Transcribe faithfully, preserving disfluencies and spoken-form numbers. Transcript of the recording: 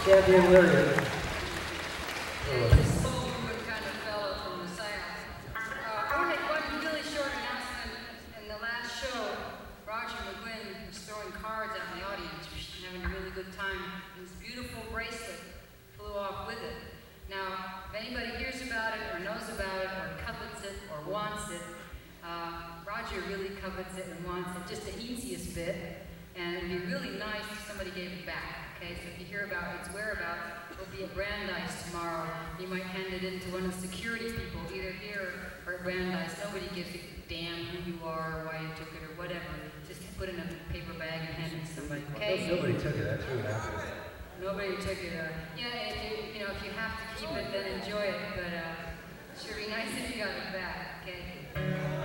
Champion Lariat. Yeah, he's a soul moving kind of fellow from the South. Uh, I had one really short announcement. In the last show, Roger McGuinn was throwing cards out in the audience, having a really good time. His beautiful bracelet flew off with it. Now, if anybody hears about it, or knows about it, or covets it, or wants it, uh, Roger really covets it and wants it, just the easiest bit. And it would be really nice if somebody gave it back. Okay, so if you hear about its whereabouts, it'll be at Brandeis tomorrow. You might hand it in to one of the security people, either here or at Brandeis. Nobody gives a damn who you are or why you took it or whatever. Just put it in a paper bag and hand it to somebody. Okay? Nobody took it. That's really happened. Nobody took it. Uh, yeah, if you, you know, if you have to keep it, then enjoy it. But uh, it should be nice if you got it back. Okay.